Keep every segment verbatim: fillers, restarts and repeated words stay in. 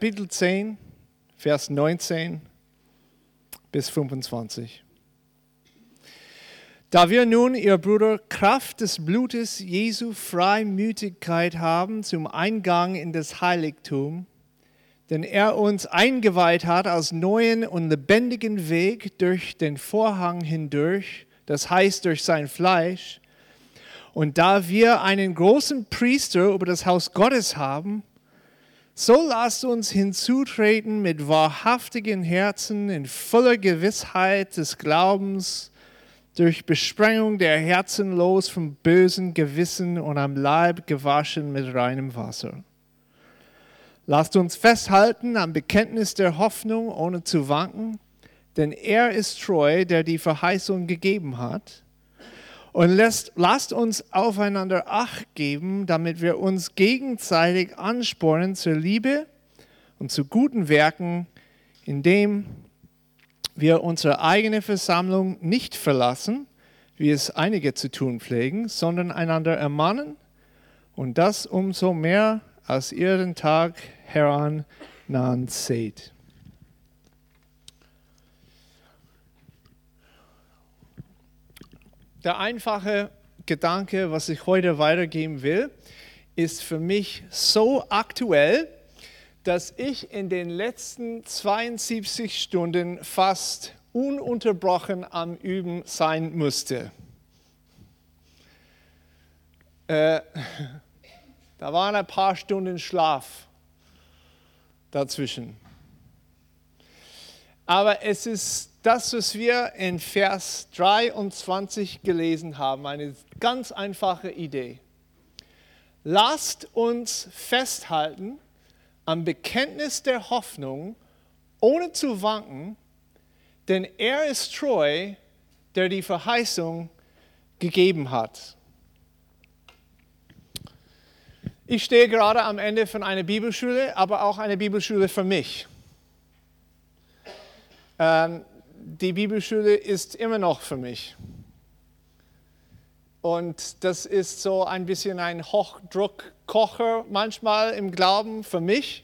Kapitel zehn, Vers neunzehn bis fünfundzwanzig. Da wir nun, ihr Brüder, Kraft des Blutes Jesu Freimütigkeit haben zum Eingang in das Heiligtum, denn er uns eingeweiht hat als neuen und lebendigen Weg durch den Vorhang hindurch, das heißt durch sein Fleisch. Und da wir einen großen Priester über das Haus Gottes haben, so lasst uns hinzutreten mit wahrhaftigen Herzen in voller Gewissheit des Glaubens, durch Besprengung der Herzen los vom bösen Gewissen und am Leib gewaschen mit reinem Wasser. Lasst uns festhalten am Bekenntnis der Hoffnung, ohne zu wanken, denn er ist treu, der die Verheißung gegeben hat. Und lasst, lasst uns aufeinander Acht geben, damit wir uns gegenseitig anspornen zur Liebe und zu guten Werken, indem wir unsere eigene Versammlung nicht verlassen, wie es einige zu tun pflegen, sondern einander ermahnen und das umso mehr, als ihr den Tag herannahen seht. Der einfache Gedanke, was ich heute weitergeben will, ist für mich so aktuell, dass ich in den letzten zweiundsiebzig Stunden fast ununterbrochen am Üben sein musste. Äh, da waren ein paar Stunden Schlaf dazwischen. Aber es ist das, was wir in Vers dreiundzwanzig gelesen haben, eine ganz einfache Idee. Lasst uns festhalten am Bekenntnis der Hoffnung, ohne zu wanken, denn er ist treu, der die Verheißung gegeben hat. Ich stehe gerade am Ende von einer Bibelschule, aber auch einer Bibelschule für mich. Ähm, die Bibelschule ist immer noch für mich. Und das ist so ein bisschen ein Hochdruckkocher manchmal im Glauben für mich.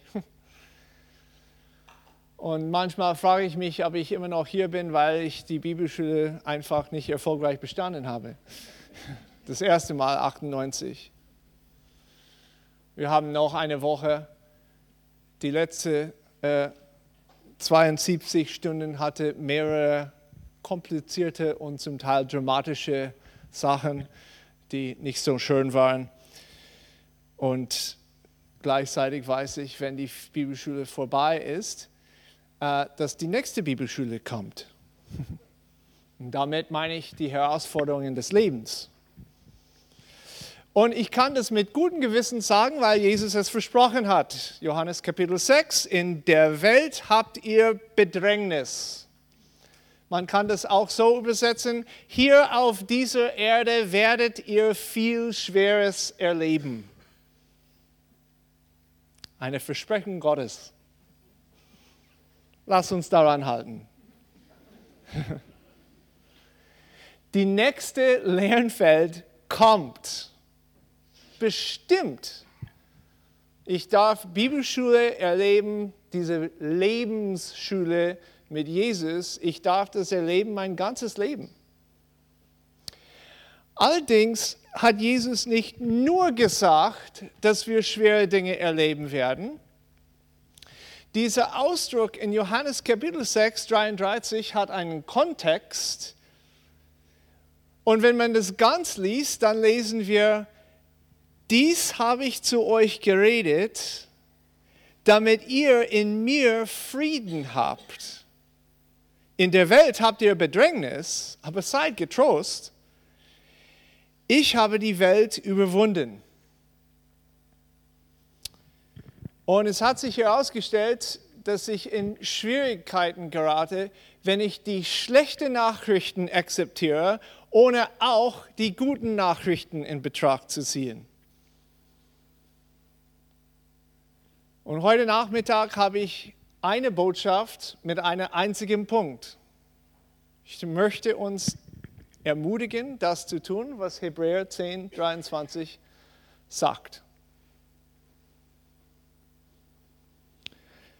Und manchmal frage ich mich, ob ich immer noch hier bin, weil ich die Bibelschule einfach nicht erfolgreich bestanden habe. Das erste Mal achtundneunzig. Wir haben noch eine Woche. Die letzte äh, zweiundsiebzig Stunden hatte mehrere komplizierte und zum Teil dramatische Sachen, die nicht so schön waren. Und gleichzeitig weiß ich, wenn die Bibelschule vorbei ist, äh, dass die nächste Bibelschule kommt. Und damit meine ich die Herausforderungen des Lebens. Und ich kann das mit gutem Gewissen sagen, weil Jesus es versprochen hat. Johannes Kapitel sechs, in der Welt habt ihr Bedrängnis. Man kann das auch so übersetzen, hier auf dieser Erde werdet ihr viel Schweres erleben. Eine Versprechung Gottes. Lass uns daran halten. Die nächste Lernfeld kommt. Bestimmt. Ich darf Bibelschule erleben, diese Lebensschule mit Jesus. Ich darf das erleben mein ganzes Leben. Allerdings hat Jesus nicht nur gesagt, dass wir schwere Dinge erleben werden. Dieser Ausdruck in Johannes Kapitel sechs, dreiunddreißig hat einen Kontext. Und wenn man das ganz liest, dann lesen wir, dies habe ich zu euch geredet, damit ihr in mir Frieden habt. In der Welt habt ihr Bedrängnis, aber seid getrost. Ich habe die Welt überwunden. Und es hat sich herausgestellt, dass ich in Schwierigkeiten gerate, wenn ich die schlechten Nachrichten akzeptiere, ohne auch die guten Nachrichten in Betracht zu ziehen. Und heute Nachmittag habe ich eine Botschaft mit einem einzigen Punkt. Ich möchte uns ermutigen, das zu tun, was Hebräer zehn, dreiundzwanzig sagt.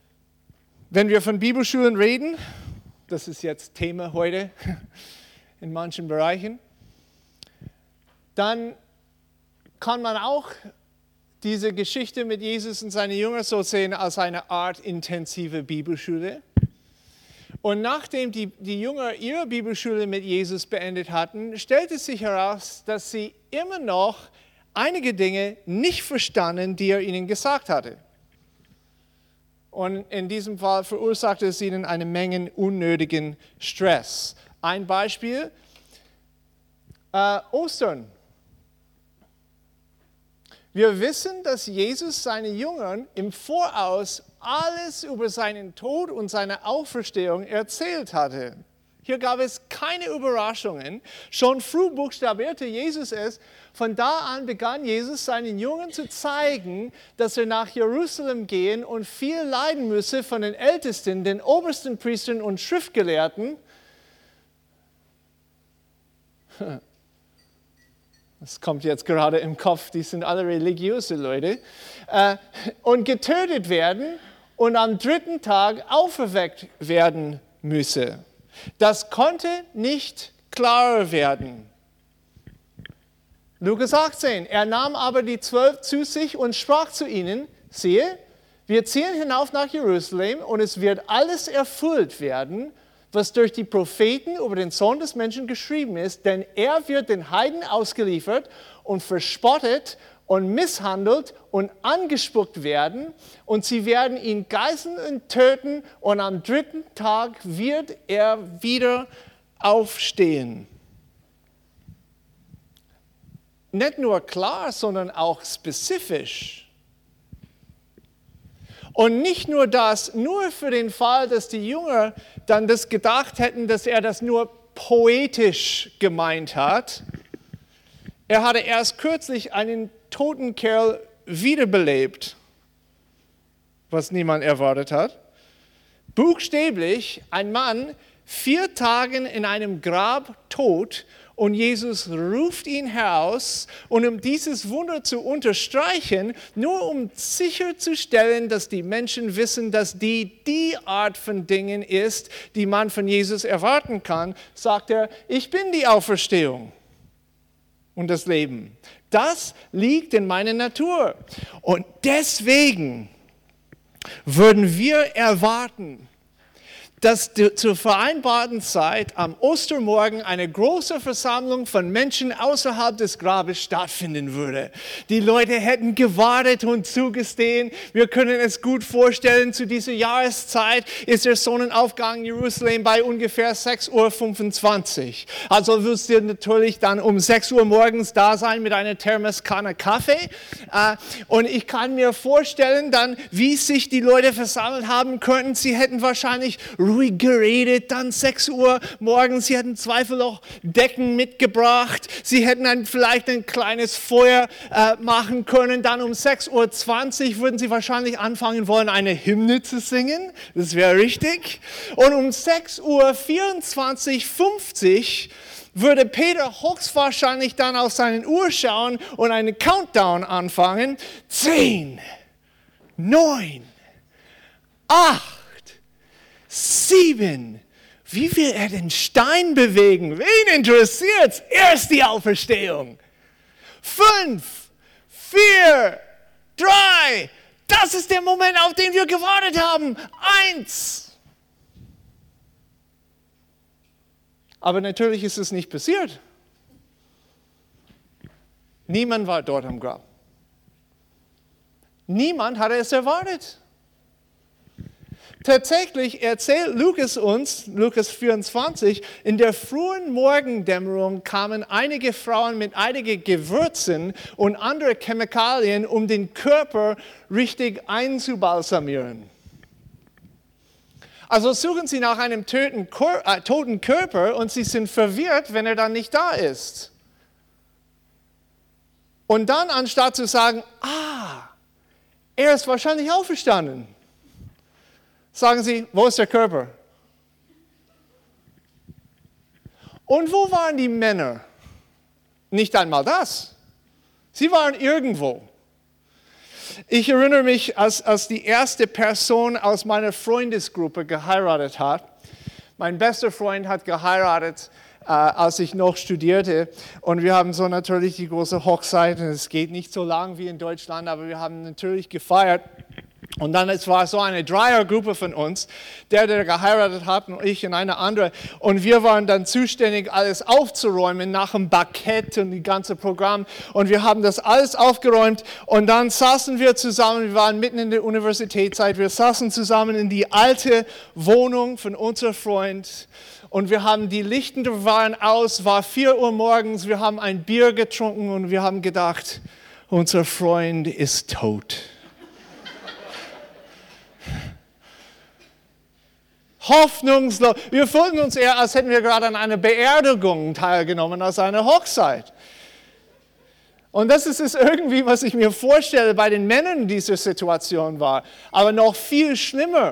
Wenn wir von Bibelschulen reden, das ist jetzt Thema heute in manchen Bereichen, dann kann man auch diese Geschichte mit Jesus und seinen Jüngern so sehen als eine Art intensive Bibelschule. Und nachdem die, die Jünger ihre Bibelschule mit Jesus beendet hatten, stellte sich heraus, dass sie immer noch einige Dinge nicht verstanden, die er ihnen gesagt hatte. Und in diesem Fall verursachte es ihnen eine Menge unnötigen Stress. Ein Beispiel, äh, Ostern. Wir wissen, dass Jesus seinen Jüngern im Voraus alles über seinen Tod und seine Auferstehung erzählt hatte. Hier gab es keine Überraschungen. Schon früh buchstabierte Jesus es. Von da an begann Jesus seinen Jüngern zu zeigen, dass er nach Jerusalem gehen und viel leiden müsse von den Ältesten, den obersten Priestern und Schriftgelehrten. Das kommt jetzt gerade im Kopf, die sind alle religiöse Leute. Und getötet werden und am dritten Tag auferweckt werden müsse. Das konnte nicht klarer werden. Lukas achtzehn. Er nahm aber die Zwölf zu sich und sprach zu ihnen, siehe, wir ziehen hinauf nach Jerusalem und es wird alles erfüllt werden, was durch die Propheten über den Sohn des Menschen geschrieben ist, denn er wird den Heiden ausgeliefert und verspottet und misshandelt und angespuckt werden und sie werden ihn geißeln und töten und am dritten Tag wird er wieder aufstehen. Nicht nur klar, sondern auch spezifisch. Und nicht nur das, nur für den Fall, dass die Jünger dann das gedacht hätten, dass er das nur poetisch gemeint hat. Er hatte erst kürzlich einen toten Kerl wiederbelebt, was niemand erwartet hat. Buchstäblich ein Mann, vier Tage in einem Grab tot und Jesus ruft ihn heraus und um dieses Wunder zu unterstreichen, nur um sicherzustellen, dass die Menschen wissen, dass die die Art von Dingen ist, die man von Jesus erwarten kann, sagt er, ich bin die Auferstehung und das Leben. Das liegt in meiner Natur. Und deswegen würden wir erwarten, dass zur vereinbarten Zeit am Ostermorgen eine große Versammlung von Menschen außerhalb des Grabes stattfinden würde. Die Leute hätten gewartet und zugestehen. Wir können es gut vorstellen, zu dieser Jahreszeit ist der Sonnenaufgang in Jerusalem bei ungefähr sechs Uhr fünfundzwanzig. Also wirst du natürlich dann um sechs Uhr morgens da sein mit einer Thermoskanne Kaffee. Und ich kann mir vorstellen dann, wie sich die Leute versammelt haben könnten. Sie hätten wahrscheinlich ruhig geredet, dann sechs Uhr morgens, sie hätten Zweifel auch Decken mitgebracht, sie hätten ein, vielleicht ein kleines Feuer äh, machen können, dann um sechs Uhr zwanzig würden sie wahrscheinlich anfangen wollen, eine Hymne zu singen, das wäre richtig, und um sechs Uhr vierundzwanzig, fünfzig würde Peter höchstwahrscheinlich dann auf seine Uhr schauen und einen Countdown anfangen, zehn, neun, acht, Sieben. Wie will er den Stein bewegen? Wen interessiert's? Erst die Auferstehung. Fünf, vier, drei. Das ist der Moment, auf den wir gewartet haben. Eins. Aber natürlich ist es nicht passiert. Niemand war dort am Grab. Niemand hatte es erwartet. Tatsächlich erzählt Lukas uns, Lukas vierundzwanzig, in der frühen Morgendämmerung kamen einige Frauen mit einigen Gewürzen und anderen Chemikalien, um den Körper richtig einzubalsamieren. Also suchen sie nach einem toten, äh, toten Körper und sie sind verwirrt, wenn er dann nicht da ist. Und dann, anstatt zu sagen, ah, er ist wahrscheinlich auferstanden, sagen sie, wo ist der Körper? Und wo waren die Männer? Nicht einmal das. Sie waren irgendwo. Ich erinnere mich, als, als die erste Person aus meiner Freundesgruppe geheiratet hat. Mein bester Freund hat geheiratet, äh, als ich noch studierte. Und wir haben so natürlich die große Hochzeit. Und es geht nicht so lang wie in Deutschland, aber wir haben natürlich gefeiert. Und dann, es war so eine Dreiergruppe von uns, der, der geheiratet hat und ich und eine andere. Und wir waren dann zuständig, alles aufzuräumen nach dem Bankett und das ganze Programm. Und wir haben das alles aufgeräumt. Und dann saßen wir zusammen, wir waren mitten in der Universitätszeit, wir saßen zusammen in die alte Wohnung von unserem Freund. Und wir haben die Lichter waren aus, war vier Uhr morgens, wir haben ein Bier getrunken und wir haben gedacht, unser Freund ist tot. Hoffnungslos. Wir fühlten uns eher, als hätten wir gerade an einer Beerdigung teilgenommen, als einer Hochzeit. Und das ist es irgendwie, was ich mir vorstelle, bei den Männern in dieser Situation war. Aber noch viel schlimmer.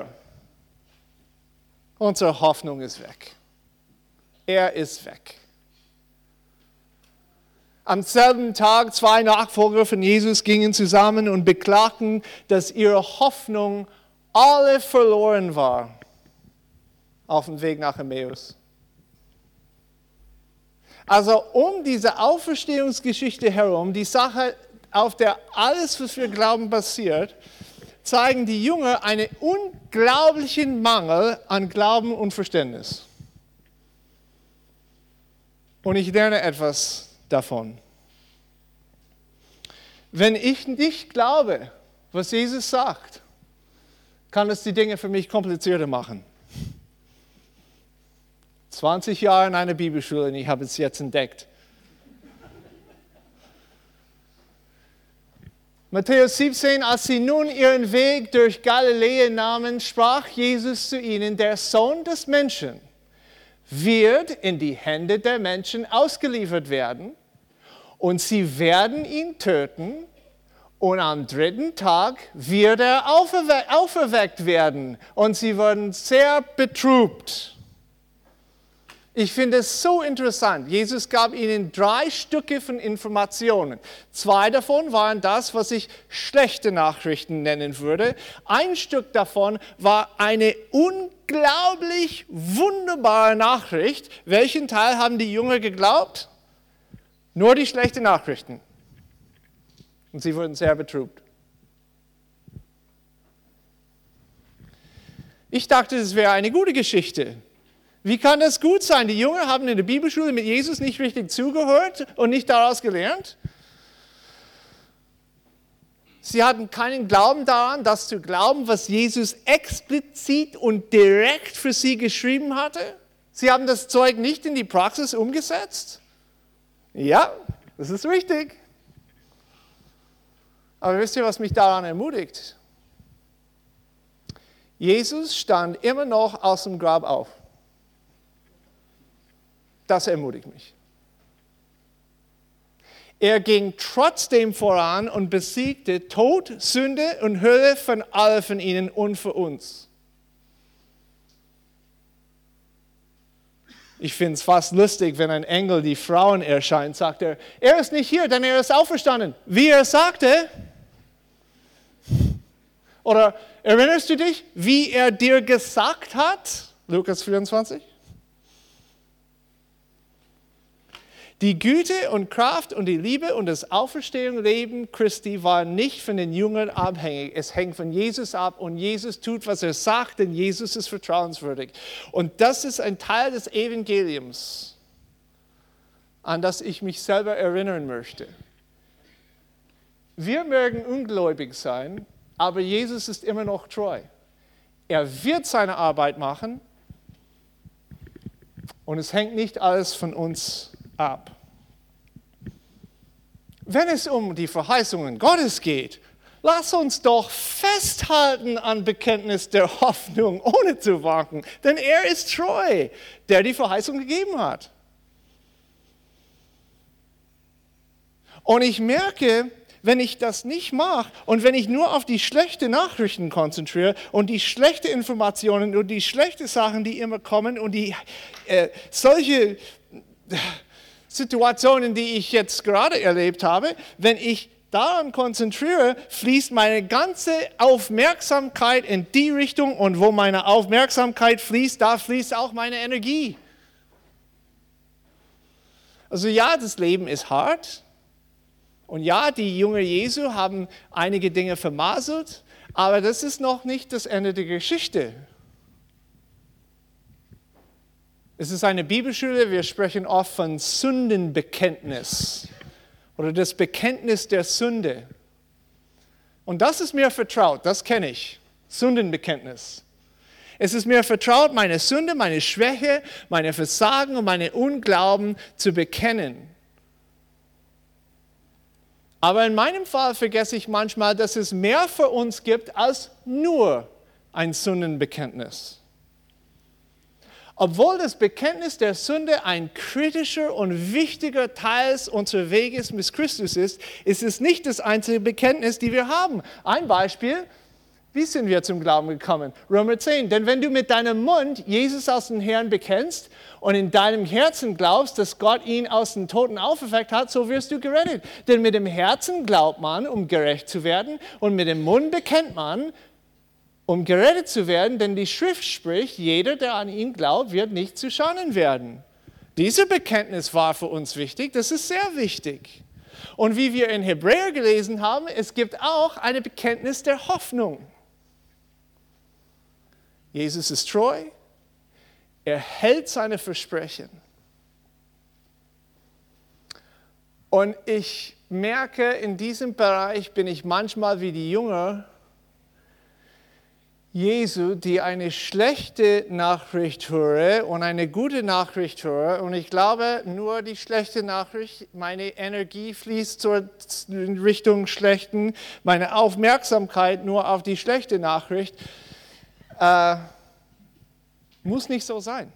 Unsere Hoffnung ist weg. Er ist weg. Am selben Tag zwei Nachfolger von Jesus gingen zusammen und beklagten, dass ihre Hoffnung alle verloren war. Auf dem Weg nach Emmaus. Also um diese Auferstehungsgeschichte herum, die Sache, auf der alles, was wir glauben, basiert, zeigen die Jünger einen unglaublichen Mangel an Glauben und Verständnis. Und ich lerne etwas davon. Wenn ich nicht glaube, was Jesus sagt, kann es die Dinge für mich komplizierter machen. zwanzig Jahre in einer Bibelschule und ich habe es jetzt entdeckt. Matthäus siebzehn, als sie nun ihren Weg durch Galiläa nahmen, sprach Jesus zu ihnen, der Sohn des Menschen wird in die Hände der Menschen ausgeliefert werden und sie werden ihn töten und am dritten Tag wird er auferwe- auferweckt werden und sie werden sehr betrübt. Ich finde es so interessant. Jesus gab ihnen drei Stücke von Informationen. Zwei davon waren das, was ich schlechte Nachrichten nennen würde. Ein Stück davon war eine unglaublich wunderbare Nachricht. Welchen Teil haben die Jünger geglaubt? Nur die schlechten Nachrichten. Und sie wurden sehr betrübt. Ich dachte, es wäre eine gute Geschichte. Wie kann das gut sein? Die Jünger haben in der Bibelschule mit Jesus nicht richtig zugehört und nicht daraus gelernt. Sie hatten keinen Glauben daran, das zu glauben, was Jesus explizit und direkt für sie geschrieben hatte. Sie haben das Zeug nicht in die Praxis umgesetzt. Ja, das ist richtig. Aber wisst ihr, was mich daran ermutigt? Jesus stand immer noch aus dem Grab auf. Das ermutigt mich. Er ging trotzdem voran und besiegte Tod, Sünde und Hölle von allen von ihnen und für uns. Ich finde es fast lustig, wenn ein Engel die Frauen erscheint, sagt er, er ist nicht hier, denn er ist auferstanden. Wie er sagte. Oder erinnerst du dich, wie er dir gesagt hat? Lukas vierundzwanzig. Die Güte und Kraft und die Liebe und das Auferstehungsleben Christi waren nicht von den Jüngern abhängig. Es hängt von Jesus ab und Jesus tut, was er sagt, denn Jesus ist vertrauenswürdig. Und das ist ein Teil des Evangeliums, an das ich mich selber erinnern möchte. Wir mögen ungläubig sein, aber Jesus ist immer noch treu. Er wird seine Arbeit machen und es hängt nicht alles von uns ab. Wenn es um die Verheißungen Gottes geht, lass uns doch festhalten an Bekenntnis der Hoffnung, ohne zu wanken, denn er ist treu, der die Verheißung gegeben hat. Und ich merke, wenn ich das nicht mache und wenn ich nur auf die schlechten Nachrichten konzentriere und die schlechten Informationen und die schlechten Sachen, die immer kommen und die äh, solche Situationen, die ich jetzt gerade erlebt habe, wenn ich daran konzentriere, fließt meine ganze Aufmerksamkeit in die Richtung und wo meine Aufmerksamkeit fließt, da fließt auch meine Energie. Also ja, das Leben ist hart und ja, die Jünger Jesu haben einige Dinge vermasselt, aber das ist noch nicht das Ende der Geschichte. Es ist eine Bibelschule, wir sprechen oft von Sündenbekenntnis oder das Bekenntnis der Sünde. Und das ist mir vertraut, das kenne ich, Sündenbekenntnis. Es ist mir vertraut, meine Sünde, meine Schwäche, meine Versagen und meine Unglauben zu bekennen. Aber in meinem Fall vergesse ich manchmal, dass es mehr für uns gibt als nur ein Sündenbekenntnis. Obwohl das Bekenntnis der Sünde ein kritischer und wichtiger Teil unseres Weges mit Christus ist, ist es nicht das einzige Bekenntnis, das wir haben. Ein Beispiel, wie sind wir zum Glauben gekommen? Römer zehn, denn wenn du mit deinem Mund Jesus als den Herrn bekennst und in deinem Herzen glaubst, dass Gott ihn aus den Toten auferweckt hat, so wirst du gerettet. Denn mit dem Herzen glaubt man, um gerecht zu werden, und mit dem Mund bekennt man, um gerettet zu werden, denn die Schrift spricht, jeder, der an ihn glaubt, wird nicht zu Schanden werden. Diese Bekenntnis war für uns wichtig, das ist sehr wichtig. Und wie wir in Hebräer gelesen haben, es gibt auch eine Bekenntnis der Hoffnung. Jesus ist treu, er hält seine Versprechen. Und ich merke, in diesem Bereich bin ich manchmal wie die Jünger Jesu, die eine schlechte Nachricht höre und eine gute Nachricht höre. Und ich glaube, nur die schlechte Nachricht, meine Energie fließt zur in Richtung schlechten, meine Aufmerksamkeit nur auf die schlechte Nachricht. Äh, muss nicht so sein.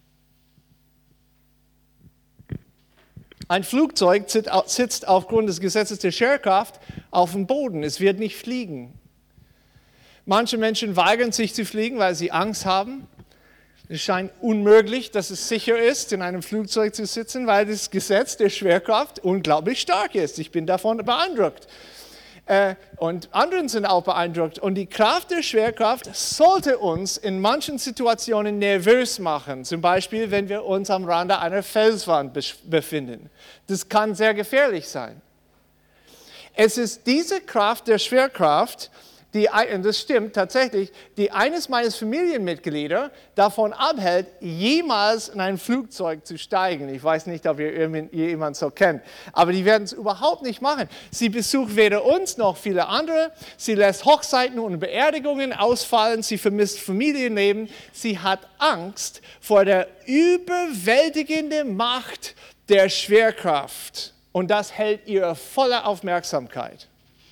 Ein Flugzeug sitzt aufgrund des Gesetzes der Schwerkraft auf dem Boden. Es wird nicht fliegen. Manche Menschen weigern sich zu fliegen, weil sie Angst haben. Es scheint unmöglich, dass es sicher ist, in einem Flugzeug zu sitzen, weil das Gesetz der Schwerkraft unglaublich stark ist. Ich bin davon beeindruckt. Und anderen sind auch beeindruckt. Und die Kraft der Schwerkraft sollte uns in manchen Situationen nervös machen. Zum Beispiel, wenn wir uns am Rande einer Felswand befinden. Das kann sehr gefährlich sein. Es ist diese Kraft der Schwerkraft, die, und das stimmt tatsächlich, die eines meiner Familienmitglieder davon abhält, jemals in ein Flugzeug zu steigen. Ich weiß nicht, ob ihr jemanden so kennt, aber die werden es überhaupt nicht machen. Sie besucht weder uns noch viele andere. Sie lässt Hochzeiten und Beerdigungen ausfallen. Sie vermisst Familienleben. Sie hat Angst vor der überwältigenden Macht der Schwerkraft. Und das hält ihre volle Aufmerksamkeit.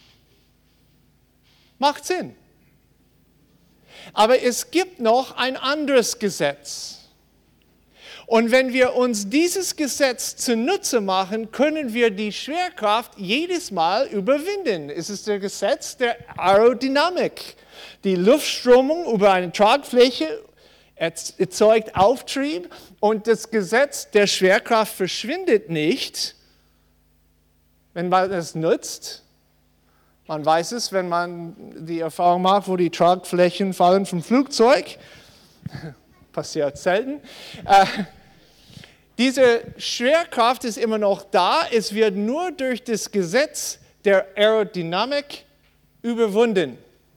Macht Sinn. Aber es gibt noch ein anderes Gesetz. Und wenn wir uns dieses Gesetz zunutze machen, können wir die Schwerkraft jedes Mal überwinden. Es ist das Gesetz der Aerodynamik. Die Luftströmung über eine Tragfläche erzeugt Auftrieb und das Gesetz der Schwerkraft verschwindet nicht, wenn man es nutzt. Man weiß es, wenn man die Erfahrung macht, wo die Tragflächen fallen vom Flugzeug. Passiert selten. Äh, diese Schwerkraft ist immer noch da. Es wird nur durch das Gesetz der Aerodynamik überwunden.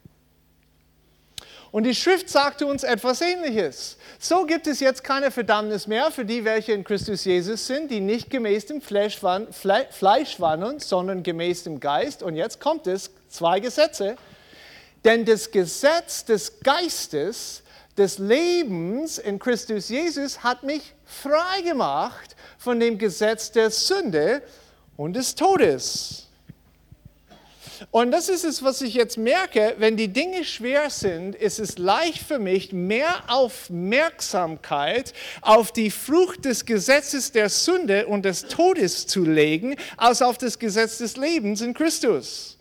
Und die Schrift sagte uns etwas Ähnliches. So gibt es jetzt keine Verdammnis mehr für die, welche in Christus Jesus sind, die nicht gemäß dem Fleisch wandeln, sondern gemäß dem Geist. Und jetzt kommt es, zwei Gesetze. Denn das Gesetz des Geistes, des Lebens in Christus Jesus hat mich frei gemacht von dem Gesetz der Sünde und des Todes. Und das ist es, was ich jetzt merke, wenn die Dinge schwer sind, ist es leicht für mich, mehr Aufmerksamkeit auf die Frucht des Gesetzes der Sünde und des Todes zu legen, als auf das Gesetz des Lebens in Christus.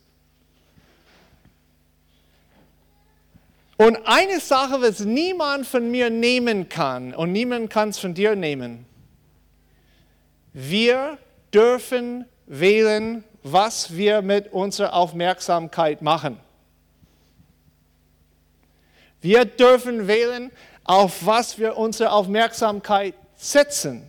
Und eine Sache, was niemand von mir nehmen kann, und niemand kann es von dir nehmen, wir dürfen wählen, was wir mit unserer Aufmerksamkeit machen. Wir dürfen wählen, auf was wir unsere Aufmerksamkeit setzen.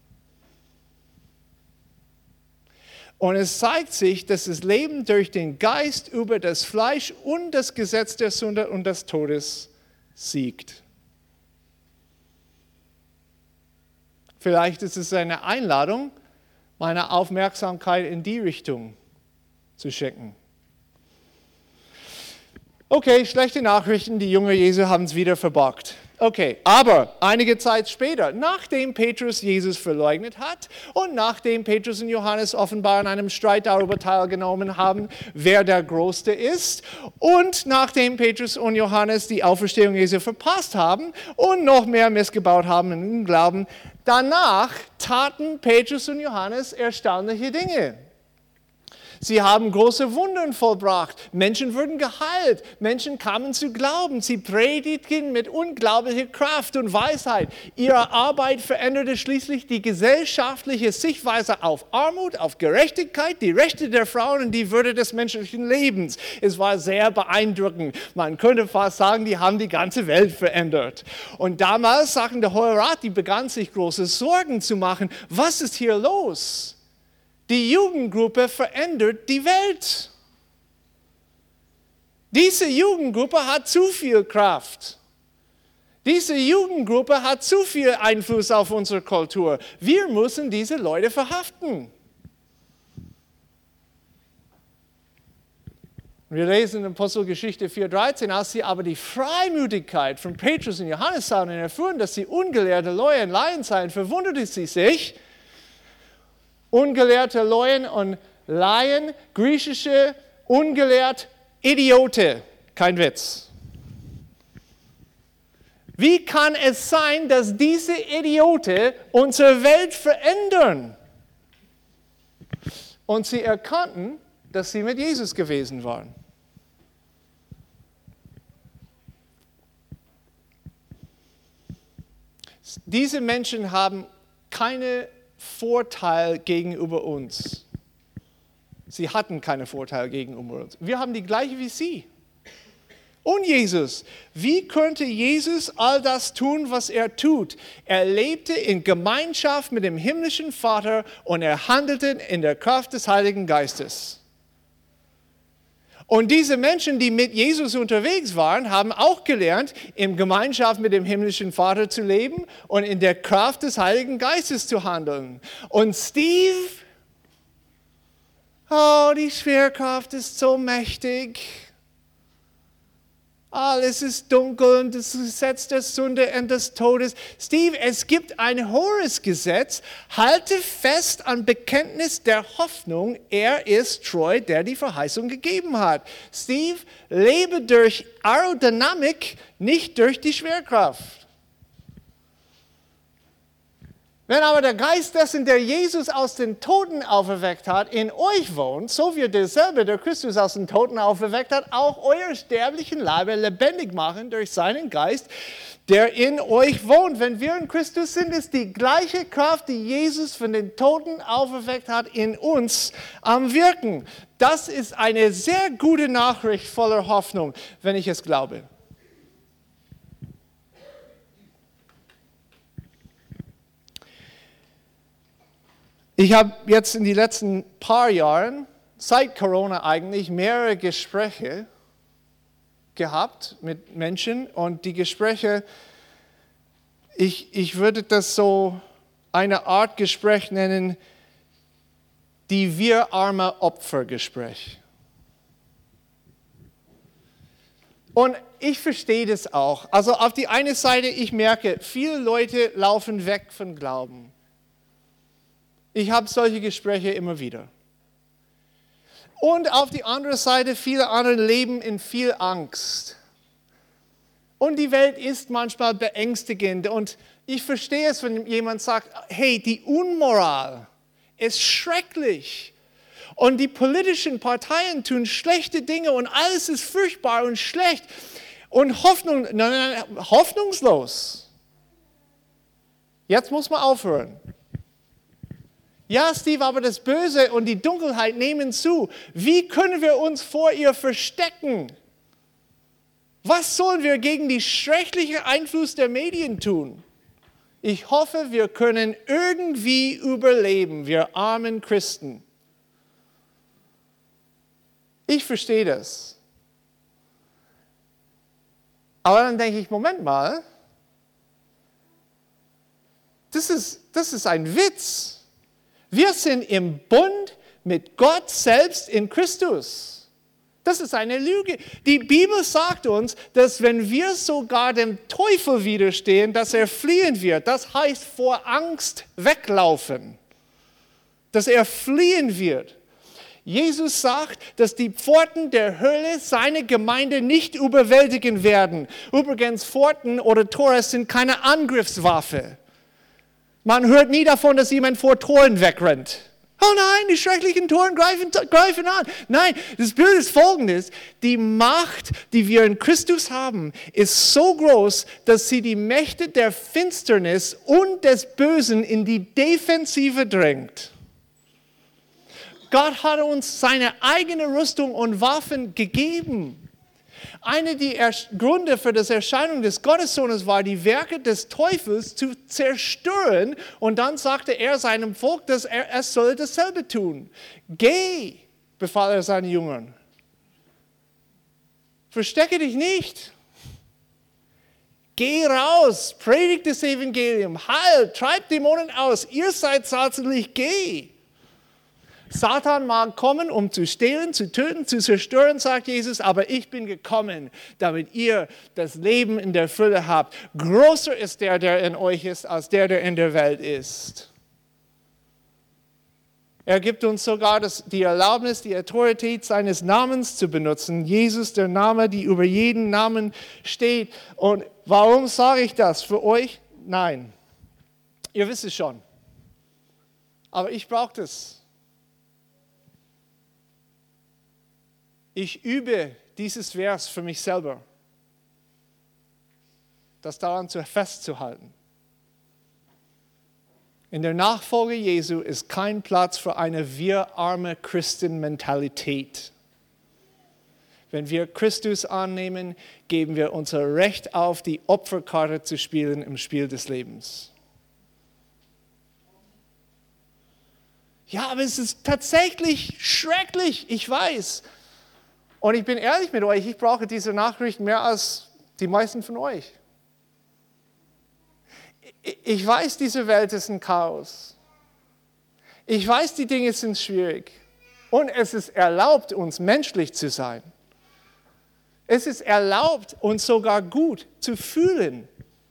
Und es zeigt sich, dass das Leben durch den Geist über das Fleisch und das Gesetz der Sünde und des Todes siegt. Vielleicht ist es eine Einladung, meine Aufmerksamkeit in die Richtung zu schicken. Okay, schlechte Nachrichten, die Jünger Jesu haben es wieder verbockt. Okay, aber einige Zeit später, nachdem Petrus Jesus verleugnet hat und nachdem Petrus und Johannes offenbar an einem Streit darüber teilgenommen haben, wer der Größte ist, und nachdem Petrus und Johannes die Auferstehung Jesu verpasst haben und noch mehr missgebaut haben im Glauben, danach taten Petrus und Johannes erstaunliche Dinge. Sie haben große Wunder vollbracht. Menschen wurden geheilt. Menschen kamen zu Glauben. Sie predigten mit unglaublicher Kraft und Weisheit. Ihre Arbeit veränderte schließlich die gesellschaftliche Sichtweise auf Armut, auf Gerechtigkeit, die Rechte der Frauen und die Würde des menschlichen Lebens. Es war sehr beeindruckend. Man könnte fast sagen, die haben die ganze Welt verändert. Und damals sagten der Hohe Rat, die begann sich große Sorgen zu machen. Was ist hier los? Die Jugendgruppe verändert die Welt. Diese Jugendgruppe hat zu viel Kraft. Diese Jugendgruppe hat zu viel Einfluss auf unsere Kultur. Wir müssen diese Leute verhaften. Wir lesen in Apostelgeschichte vier dreizehn, als sie aber die Freimütigkeit von Petrus und Johannes sahen und erfuhren, dass sie ungelehrte Leute und Laien seien, verwunderte sie sich. Ungelehrte Leuen und Laien, griechische, ungelehrt, Idiote. Kein Witz. Wie kann es sein, dass diese Idioten unsere Welt verändern? Und sie erkannten, dass sie mit Jesus gewesen waren. Diese Menschen haben keine Vorteil gegenüber uns. Sie hatten keinen Vorteil gegenüber uns. Wir haben die gleiche wie sie. Und Jesus, wie könnte Jesus all das tun, was er tut? Er lebte in Gemeinschaft mit dem himmlischen Vater und er handelte in der Kraft des Heiligen Geistes. Und diese Menschen, die mit Jesus unterwegs waren, haben auch gelernt, in Gemeinschaft mit dem himmlischen Vater zu leben und in der Kraft des Heiligen Geistes zu handeln. Und Steve, oh, die Schwerkraft ist so mächtig. Alles ist dunkel und das Gesetz der Sünde und des Todes. Steve, es gibt ein hohes Gesetz. Halte fest am Bekenntnis der Hoffnung. Er ist treu, der die Verheißung gegeben hat. Steve, lebe durch Aerodynamik, nicht durch die Schwerkraft. Wenn aber der Geist dessen, der Jesus aus den Toten auferweckt hat, in euch wohnt, so wird derselbe, der Christus aus den Toten auferweckt hat, auch euer sterblichen Leibe lebendig machen durch seinen Geist, der in euch wohnt. Wenn wir in Christus sind, ist die gleiche Kraft, die Jesus von den Toten auferweckt hat, in uns am Wirken. Das ist eine sehr gute Nachricht voller Hoffnung, wenn ich es glaube. Ich habe jetzt in den letzten paar Jahren, seit Corona eigentlich, mehrere Gespräche gehabt mit Menschen und die Gespräche, ich, ich würde das so eine Art Gespräch nennen, die Wir-Arme-Opfer-Gespräch. Und ich verstehe das auch. Also auf die eine Seite, ich merke, viele Leute laufen weg von Glauben. Ich habe solche Gespräche immer wieder. Und auf die andere Seite, viele andere leben in viel Angst. Und die Welt ist manchmal beängstigend. Und ich verstehe es, wenn jemand sagt, hey, die Unmoral ist schrecklich. Und die politischen Parteien tun schlechte Dinge und alles ist furchtbar und schlecht. Und Hoffnung, nein, nein, nein, hoffnungslos. Jetzt muss man aufhören. Ja, Steve, aber das Böse und die Dunkelheit nehmen zu. Wie können wir uns vor ihr verstecken? Was sollen wir gegen den schrecklichen Einfluss der Medien tun? Ich hoffe, wir können irgendwie überleben, wir armen Christen. Ich verstehe das. Aber dann denke ich, Moment mal, das ist, das ist ein Witz. Wir sind im Bund mit Gott selbst in Christus. Das ist eine Lüge. Die Bibel sagt uns, dass wenn wir sogar dem Teufel widerstehen, dass er fliehen wird. Das heißt vor Angst weglaufen. Dass er fliehen wird. Jesus sagt, dass die Pforten der Hölle seine Gemeinde nicht überwältigen werden. Übrigens, Pforten oder Tore sind keine Angriffswaffe. Man hört nie davon, dass jemand vor Toren wegrennt. Oh nein, die schrecklichen Toren greifen, greifen an. Nein, das Bild ist folgendes. Die Macht, die wir in Christus haben, ist so groß, dass sie die Mächte der Finsternis und des Bösen in die Defensive drängt. Gott hat uns seine eigene Rüstung und Waffen gegeben. Einer der Gründe für das Erscheinen des Gottessohnes war, die Werke des Teufels zu zerstören. Und dann sagte er seinem Volk, dass er es soll dasselbe tun. Geh, befahl er seinen Jüngern. Verstecke dich nicht. Geh raus, predigt das Evangelium, heil, treib Dämonen aus. Ihr seid tatsächlich, geh. Satan mag kommen, um zu stehlen, zu töten, zu zerstören, sagt Jesus, aber ich bin gekommen, damit ihr das Leben in der Fülle habt. Größer ist der, der in euch ist, als der, der in der Welt ist. Er gibt uns sogar das, die Erlaubnis, die Autorität seines Namens zu benutzen. Jesus, der Name, die über jeden Namen steht. Und warum sage ich das für euch? Nein, ihr wisst es schon. Aber ich brauche das. Ich übe dieses Vers für mich selber, das daran festzuhalten. In der Nachfolge Jesu ist kein Platz für eine wir arme Christen-Mentalität. Wenn wir Christus annehmen, geben wir unser Recht auf, die Opferkarte zu spielen im Spiel des Lebens. Ja, aber es ist tatsächlich schrecklich, ich weiß. Und ich bin ehrlich mit euch, ich brauche diese Nachrichten mehr als die meisten von euch. Ich weiß, diese Welt ist ein Chaos. Ich weiß, die Dinge sind schwierig. Und es ist erlaubt, uns menschlich zu sein. Es ist erlaubt, uns sogar gut zu fühlen.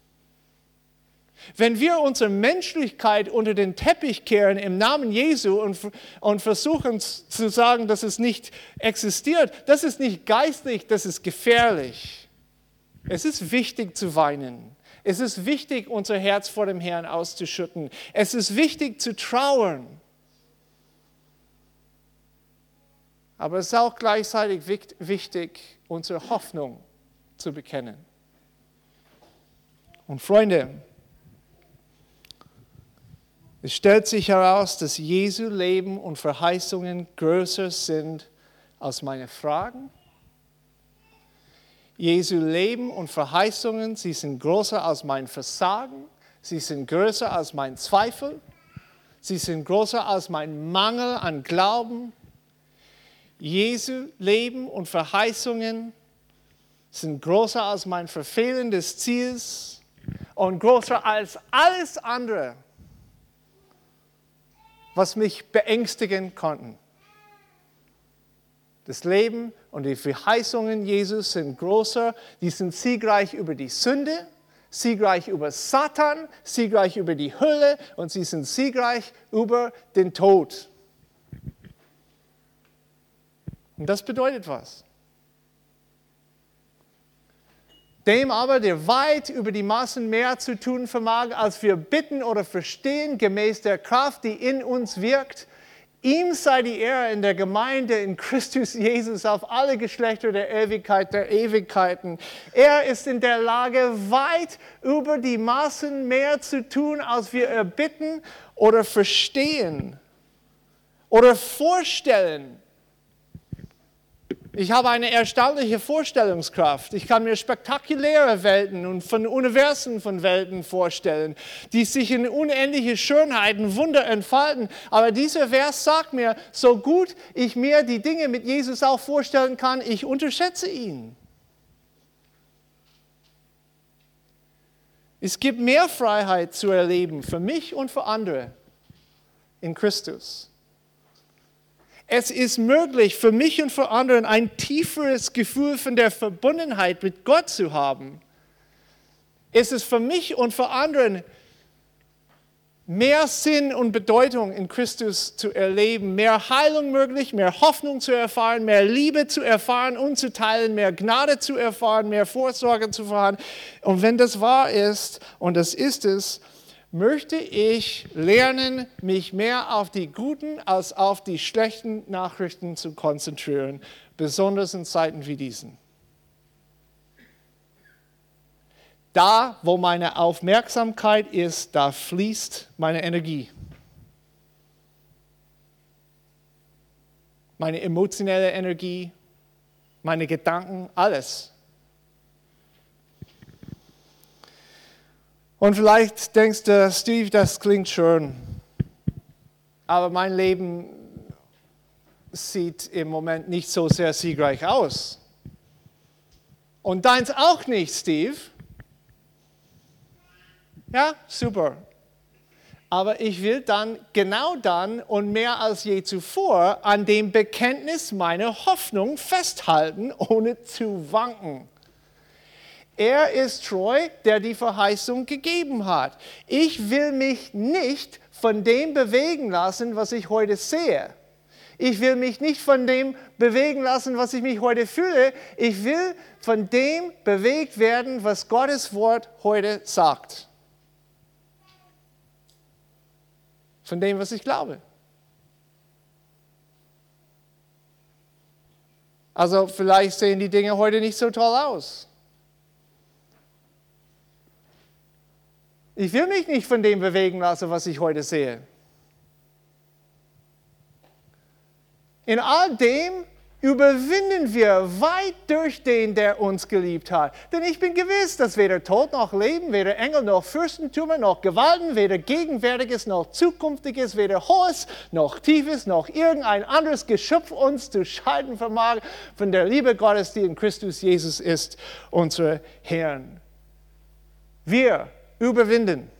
Wenn wir unsere Menschlichkeit unter den Teppich kehren im Namen Jesu und, und versuchen zu sagen, dass es nicht existiert, das ist nicht geistlich, das ist gefährlich. Es ist wichtig zu weinen. Es ist wichtig, unser Herz vor dem Herrn auszuschütten. Es ist wichtig zu trauern. Aber es ist auch gleichzeitig wichtig, unsere Hoffnung zu bekennen. Und Freunde, es stellt sich heraus, dass Jesu Leben und Verheißungen größer sind als meine Fragen. Jesu Leben und Verheißungen, sie sind größer als mein Versagen. Sie sind größer als mein Zweifel. Sie sind größer als mein Mangel an Glauben. Jesu Leben und Verheißungen sind größer als mein Verfehlen des Ziels und größer als alles andere, was mich beängstigen konnten. Das Leben und die Verheißungen Jesus sind größer, die sind siegreich über die Sünde, siegreich über Satan, siegreich über die Hölle und sie sind siegreich über den Tod. Und das bedeutet was? Dem aber, der weit über die Maßen mehr zu tun vermag, als wir bitten oder verstehen, gemäß der Kraft, die in uns wirkt, ihm sei die Ehre in der Gemeinde in Christus Jesus auf alle Geschlechter der Ewigkeit der Ewigkeiten. Er ist in der Lage, weit über die Maßen mehr zu tun, als wir erbitten oder verstehen. Oder vorstellen. Ich habe eine erstaunliche Vorstellungskraft. Ich kann mir spektakuläre Welten und von Universen von Welten vorstellen, die sich in unendliche Schönheiten, Wunder entfalten. Aber dieser Vers sagt mir, so gut ich mir die Dinge mit Jesus auch vorstellen kann, ich unterschätze ihn. Es gibt mehr Freiheit zu erleben für mich und für andere in Christus. Es ist möglich, für mich und für andere ein tieferes Gefühl von der Verbundenheit mit Gott zu haben. Es ist für mich und für andere mehr Sinn und Bedeutung in Christus zu erleben, mehr Heilung möglich, mehr Hoffnung zu erfahren, mehr Liebe zu erfahren und zu teilen, mehr Gnade zu erfahren, mehr Vorsorge zu erfahren. Und wenn das wahr ist, und das ist es, möchte ich lernen, mich mehr auf die guten als auf die schlechten Nachrichten zu konzentrieren, besonders in Zeiten wie diesen. Da, wo meine Aufmerksamkeit ist, da fließt meine Energie. Meine emotionelle Energie, meine Gedanken, alles. Und vielleicht denkst du, Steve, das klingt schön, aber mein Leben sieht im Moment nicht so sehr siegreich aus. Und deins auch nicht, Steve. Ja, super. Aber ich will dann, genau dann und mehr als je zuvor an dem Bekenntnis meiner Hoffnung festhalten, ohne zu wanken. Er ist treu, der die Verheißung gegeben hat. Ich will mich nicht von dem bewegen lassen, was ich heute sehe. Ich will mich nicht von dem bewegen lassen, was ich mich heute fühle. Ich will von dem bewegt werden, was Gottes Wort heute sagt. Von dem, was ich glaube. Also vielleicht sehen die Dinge heute nicht so toll aus. Ich will mich nicht von dem bewegen lassen, was ich heute sehe. In all dem überwinden wir weit durch den, der uns geliebt hat. Denn ich bin gewiss, dass weder Tod noch Leben, weder Engel noch Fürstentümer noch Gewalten, weder Gegenwärtiges noch Zukünftiges, weder Hohes noch Tiefes noch irgendein anderes Geschöpf uns zu scheiden vermag von der Liebe Gottes, die in Christus Jesus ist, unser Herrn. Wir überwinden.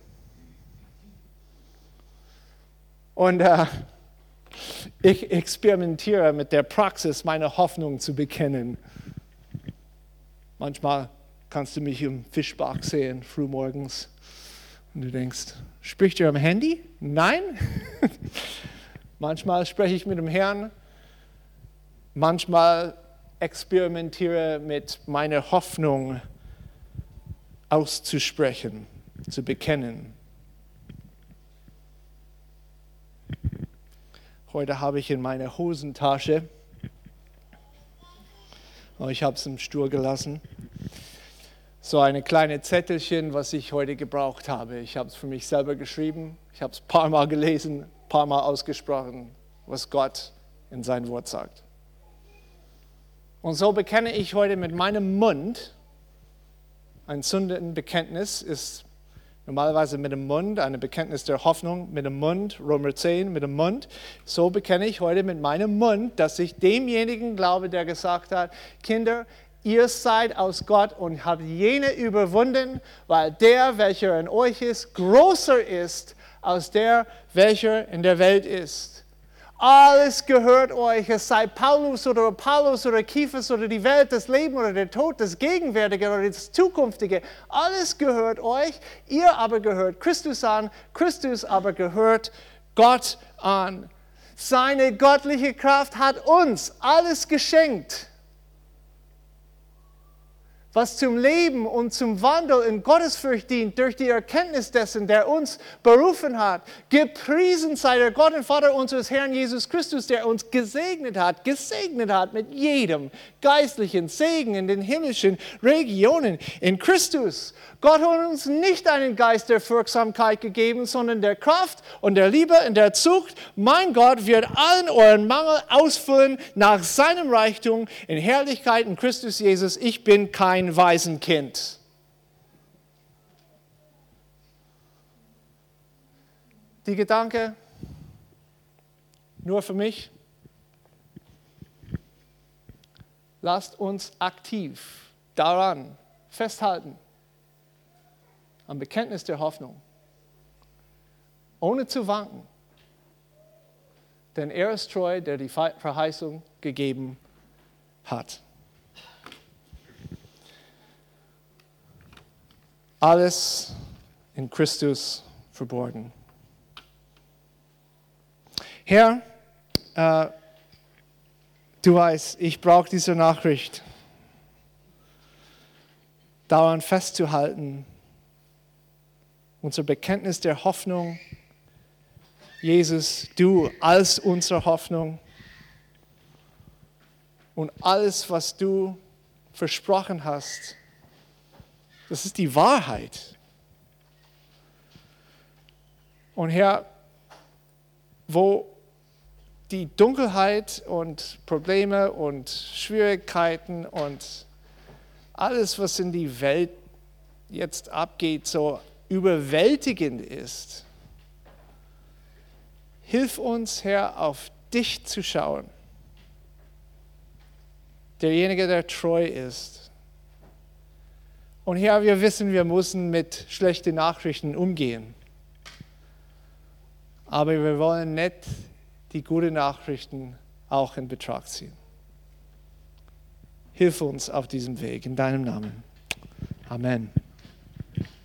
Und äh, ich experimentiere mit der Praxis, meine Hoffnung zu bekennen. Manchmal kannst du mich im Fischbach sehen, frühmorgens, und du denkst, spricht ihr am Handy? Nein. Manchmal spreche ich mit dem Herrn. Manchmal experimentiere mit meiner Hoffnung auszusprechen, zu bekennen. Heute habe ich in meiner Hosentasche, oh, ich habe es im Stuhl gelassen, so eine kleine Zettelchen, was ich heute gebraucht habe. Ich habe es für mich selber geschrieben, ich habe es ein paar Mal gelesen, ein paar Mal ausgesprochen, was Gott in sein Wort sagt. Und so bekenne ich heute mit meinem Mund. Ein Sündenbekenntnis ist normalerweise mit dem Mund, ein Bekenntnis der Hoffnung mit dem Mund, Römer zehn mit dem Mund. So bekenne ich heute mit meinem Mund, dass ich demjenigen glaube, der gesagt hat, Kinder, ihr seid aus Gott und habt jene überwunden, weil der, welcher in euch ist, größer ist als der, welcher in der Welt ist. Alles gehört euch, es sei Paulus oder Apollos oder Kephas oder die Welt, das Leben oder der Tod, das Gegenwärtige oder das Zukünftige. Alles gehört euch, ihr aber gehört Christus an, Christus aber gehört Gott an. Seine göttliche Kraft hat uns alles geschenkt. was zum Leben und zum Wandel in Gottesfurcht dient, durch die Erkenntnis dessen, der uns berufen hat. Gepriesen sei der Gott und Vater unseres Herrn Jesus Christus, der uns gesegnet hat, gesegnet hat mit jedem geistlichen Segen in den himmlischen Regionen in Christus. Gott hat uns nicht einen Geist der Furchtsamkeit gegeben, sondern der Kraft und der Liebe und der Zucht. Mein Gott wird allen euren Mangel ausfüllen nach seinem Reichtum in Herrlichkeit in Christus Jesus. Ich bin kein Waisenkind. Die Gedanke nur für mich. Lasst uns aktiv daran festhalten, am Bekenntnis der Hoffnung, ohne zu wanken. Denn er ist treu, der die Verheißung gegeben hat. Alles in Christus verborgen. Herr, äh, du weißt, ich brauche diese Nachricht, daran festzuhalten, unser Bekenntnis der Hoffnung, Jesus, du als unsere Hoffnung und alles, was du versprochen hast, das ist die Wahrheit. Und Herr, wo die Dunkelheit und Probleme und Schwierigkeiten und alles, was in die Welt jetzt abgeht, so überwältigend ist. Hilf uns, Herr, auf dich zu schauen. Derjenige, der treu ist. Und Herr, wir wissen, wir müssen mit schlechten Nachrichten umgehen. Aber wir wollen nicht die guten Nachrichten auch in Betracht ziehen. Hilf uns auf diesem Weg, in deinem Namen. Amen.